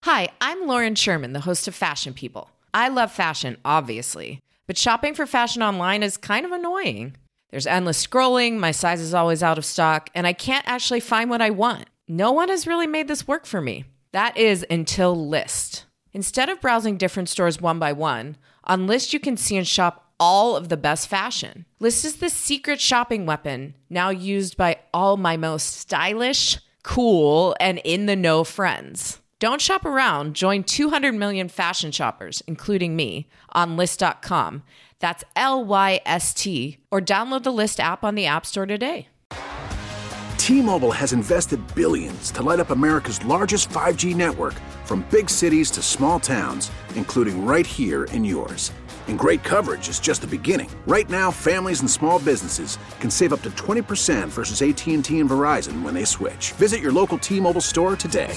Hi, I'm Lauren Sherman, the host of Fashion People. I love fashion, obviously, but shopping for fashion online is kind of annoying. There's endless scrolling, my size is always out of stock, and I can't actually find what I want. No one has really made this work for me. That is until Lyst. Instead of browsing different stores one by one, on Lyst you can see and shop all of the best fashion. Lyst is the secret shopping weapon, now used by all my most stylish, cool, and in-the-know friends. Don't shop around. Join 200 million fashion shoppers, including me, on Lyst.com. That's Lyst, or download the Lyst app on the App Store today. T-Mobile has invested billions to light up America's largest 5G network, from big cities to small towns, including right here in yours. And great coverage is just the beginning. Right now, families and small businesses can save up to 20% versus AT&T and Verizon when they switch. Visit your local T-Mobile store today.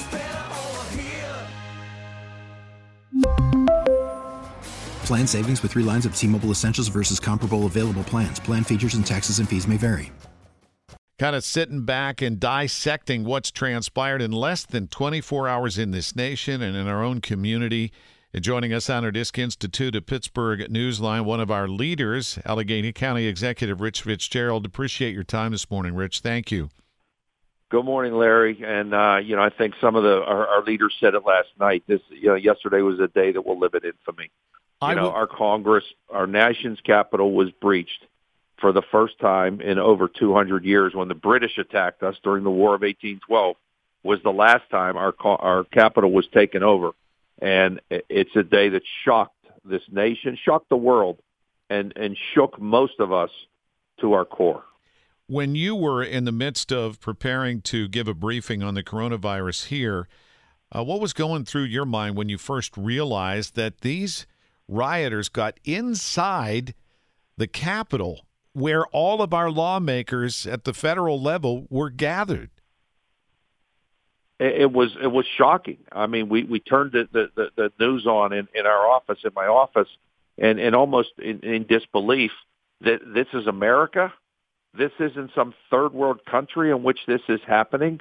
Plan savings with 3 lines of T-Mobile Essentials versus comparable available plans. Plan features and taxes and fees may vary. Kind of sitting back and dissecting what's transpired in less than 24 hours in this nation and in our own community. And joining us on our Disc Institute of Pittsburgh Newsline, one of our leaders, Allegheny County Executive Rich Fitzgerald. Appreciate your time this morning, Rich. Thank you. Good morning, Larry. And, I think some of our leaders said it last night. Yesterday was a day that will live in infamy. Our Congress, our nation's capital was breached for the first time in over 200 years. When the British attacked us during the War of 1812 was the last time our capital was taken over. And it's a day that shocked this nation, shocked the world, and shook most of us to our core. When you were in the midst of preparing to give a briefing on the coronavirus here, what was going through your mind when you first realized that these rioters got inside the Capitol where all of our lawmakers at the federal level were gathered? It was shocking. I mean, we turned the news on in our office, in my office, and almost in disbelief that this is America. This isn't some third world country in which this is happening.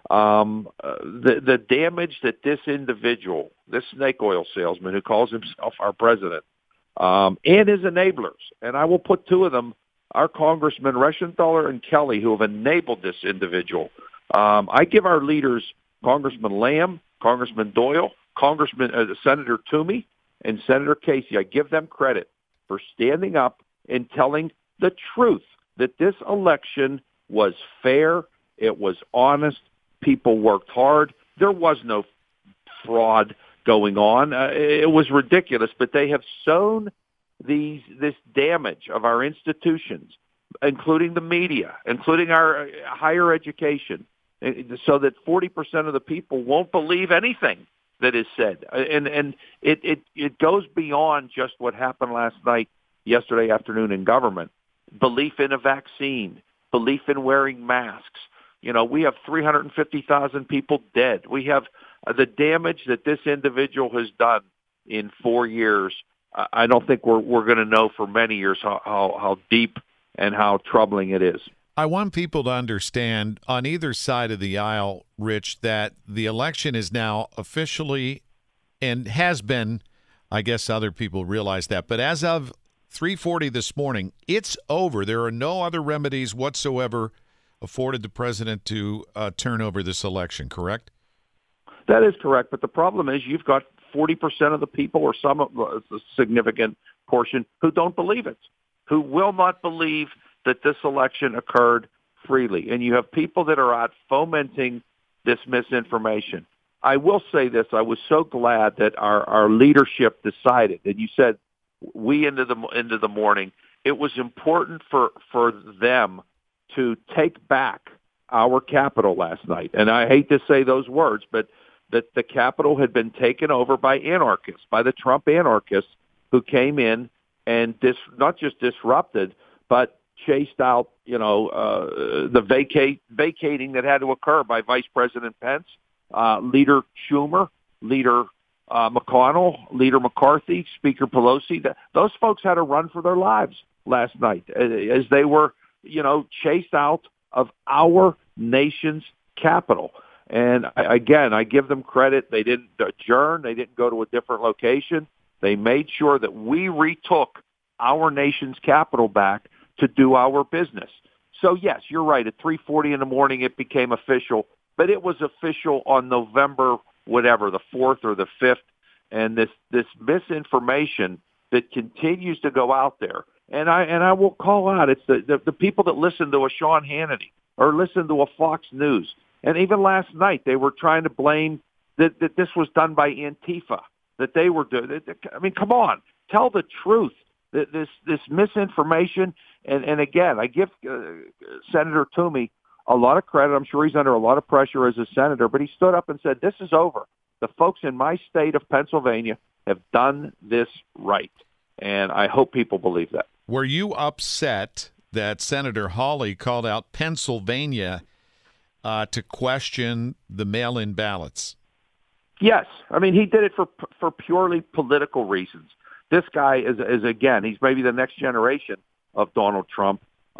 The damage that this individual, this snake oil salesman who calls himself our president, and his enablers, and I will put 2 of them, our Congressman Reschenthaler and Kelly, who have enabled this individual. I give our leaders, Congressman Lamb, Congressman Doyle, Senator Toomey, and Senator Casey, I give them credit for standing up and telling the truth that this election was fair, it was honest, people worked hard, there was no fraud going on. It was ridiculous, but they have sown this damage of our institutions, including the media, including our higher education, so that 40% of the people won't believe anything that is said. And it goes beyond just what happened yesterday afternoon in government. Belief in a vaccine, belief in wearing masks. We have 350,000 people dead. We have the damage that this individual has done in 4 years. I don't think we're going to know for many years how deep and how troubling it is. I want people to understand on either side of the aisle, Rich, that the election is now officially, and has been, I guess other people realize that, but as of 3:40 this morning, it's over. There are no other remedies whatsoever afforded the president to turn over this election, correct? That is correct, but the problem is you've got 40% of the people, or a significant portion, who don't believe it, who will not believe that this election occurred freely. And you have people that are out fomenting this misinformation. I will say this, I was so glad that our leadership decided, and you said we into the morning, it was important for them to take back our Capitol last night. And I hate to say those words, but that the Capitol had been taken over by anarchists, by the Trump anarchists who came in and not just disrupted, but chased out, the vacating that had to occur by Vice President Pence, Leader Schumer, Leader McConnell, Leader McCarthy, Speaker Pelosi. Those folks had to run for their lives last night as they were, chased out of our nation's capital. And again, I give them credit. They didn't adjourn. They didn't go to a different location. They made sure that we retook our nation's capital back to do our business. So, yes, you're right. At 3:40 in the morning, it became official. But it was official on November, whatever, the 4th or the 5th. And this misinformation that continues to go out there. And I will call out, it's the people that listen to a Sean Hannity or listen to a Fox News. And even last night, they were trying to blame that this was done by Antifa, that they were doing it. I mean, come on, tell the truth. This misinformation, and again, I give Senator Toomey a lot of credit. I'm sure he's under a lot of pressure as a senator, but he stood up and said, this is over. The folks in my state of Pennsylvania have done this right, and I hope people believe that. Were you upset that Senator Hawley called out Pennsylvania to question the mail-in ballots? Yes. I mean, he did it for purely political reasons. This guy is again, he's maybe the next generation of Donald Trump,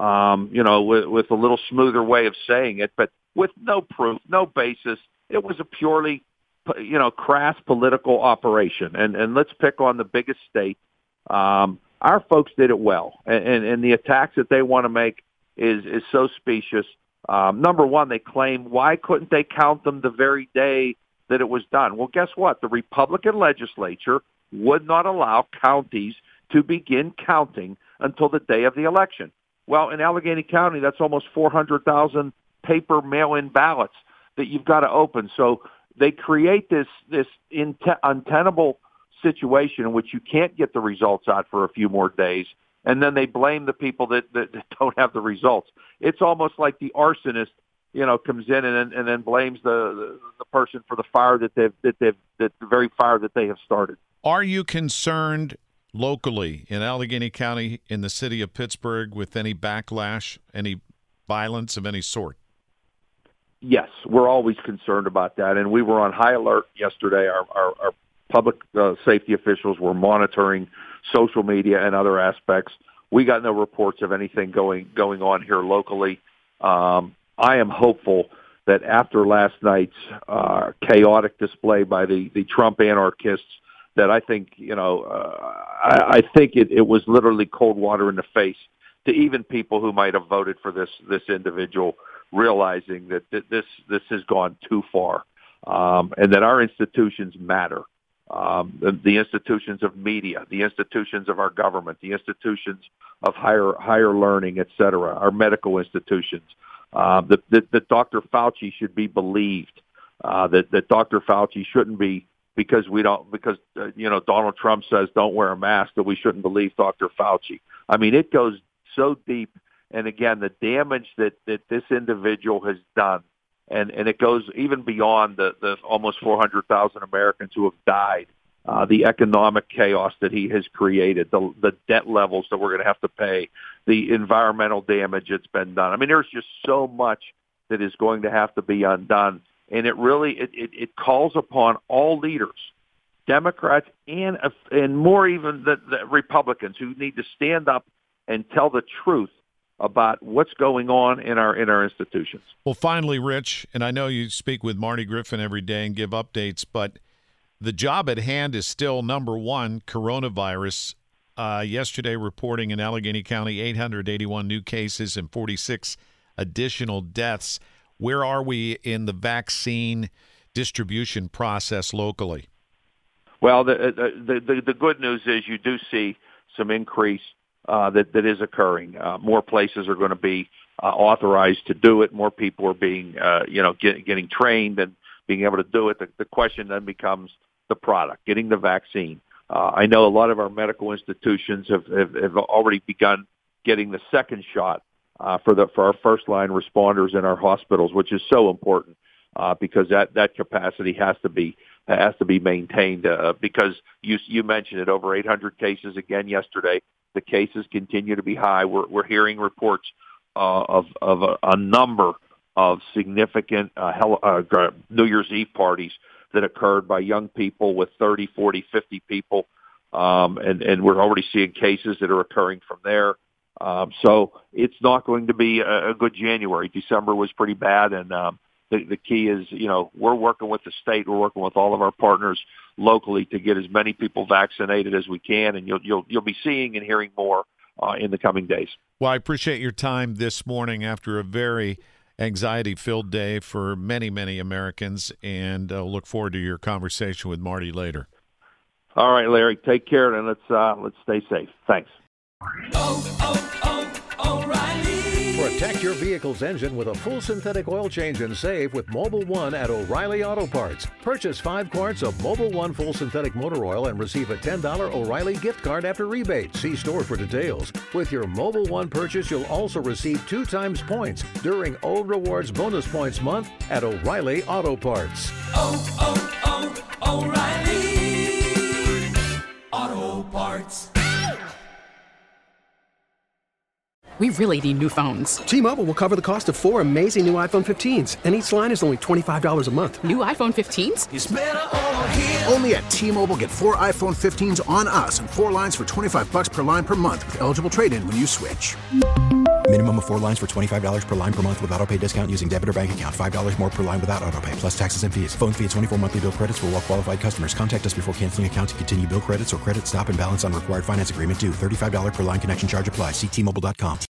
with a little smoother way of saying it, but with no proof, no basis. It was a purely, crass political operation. And let's pick on the biggest state. Our folks did it well. And the attacks that they want to make is so specious. Number one, they claim, why couldn't they count them the very day that it was done? Well, guess what? The Republican legislature would not allow counties to begin counting until the day of the election. Well, in Allegheny County, that's almost 400,000 paper mail-in ballots that you've got to open. So they create this untenable situation in which you can't get the results out for a few more days, and then they blame the people that don't have the results. It's almost like the arsonist, comes in and then blames the person for the fire the very fire that they have started. Are you concerned locally in Allegheny County, in the city of Pittsburgh, with any backlash, any violence of any sort? Yes, we're always concerned about that, and we were on high alert yesterday. Our public safety officials were monitoring social media and other aspects. We got no reports of anything going on here locally. I am hopeful that after last night's chaotic display by the Trump anarchists, that I think, I think it was literally cold water in the face to even people who might have voted for this individual, realizing that this has gone too far, and that our institutions matter. The institutions of media, the institutions of our government, the institutions of higher learning, et cetera, our medical institutions, that Dr. Fauci should be believed, that Dr. Fauci shouldn't be, because Donald Trump says don't wear a mask, that we shouldn't believe Dr. Fauci. I mean, it goes so deep. And again, the damage that this individual has done, and it goes even beyond the almost 400,000 Americans who have died, the economic chaos that he has created, the debt levels that we're going to have to pay, the environmental damage that's been done. I mean, there's just so much that is going to have to be undone. And it really it calls upon all leaders, Democrats and more even the Republicans, who need to stand up and tell the truth about what's going on in our institutions. Well, finally, Rich, and I know you speak with Marty Griffin every day and give updates, but the job at hand is still number one, coronavirus. Yesterday, reporting in Allegheny County, 881 new cases and 46 additional deaths. Where are we in the vaccine distribution process locally? Well, the good news is you do see some increase that is occurring. More places are going to be authorized to do it. More people are being, getting trained and being able to do it. The question then becomes the product, getting the vaccine. I know a lot of our medical institutions have already begun getting the second shot for our first line responders in our hospitals, which is so important because that capacity has to be maintained. Because you mentioned it, over 800 cases again yesterday. The cases continue to be high. We're hearing reports of a number of significant New Year's Eve parties that occurred by young people with 30, 40, 50 people, and we're already seeing cases that are occurring from there. So it's not going to be a good January. December was pretty bad, and the key is, we're working with the state. We're working with all of our partners locally to get as many people vaccinated as we can, and you'll be seeing and hearing more in the coming days. Well, I appreciate your time this morning after a very anxiety-filled day for many, many Americans, and look forward to your conversation with Marty later. All right, Larry, take care, and let's stay safe. Thanks. O'Reilly. Protect your vehicle's engine with a full synthetic oil change and save with Mobil 1 at O'Reilly Auto Parts. Purchase 5 quarts of Mobil 1 full synthetic motor oil and receive a $10 O'Reilly gift card after rebate. See store for details. With your Mobil 1 purchase, you'll also receive 2 times points during O Rewards Bonus Points Month at O'Reilly Auto Parts. O'Reilly Auto Parts. We really need new phones. T-Mobile will cover the cost of 4 amazing new iPhone 15s, and each line is only $25 a month. New iPhone 15s? It's better over here. Only at T-Mobile, get 4 iPhone 15s on us and 4 lines for $25 per line per month with eligible trade-in when you switch. Minimum of 4 lines for $25 per line per month with autopay discount using debit or bank account. $5 more per line without autopay, plus taxes and fees. Phone fee at 24 monthly bill credits for well-qualified customers. Contact us before canceling account to continue bill credits or credit stop and balance on required finance agreement due. $35 per line connection charge applies. See T-Mobile.com.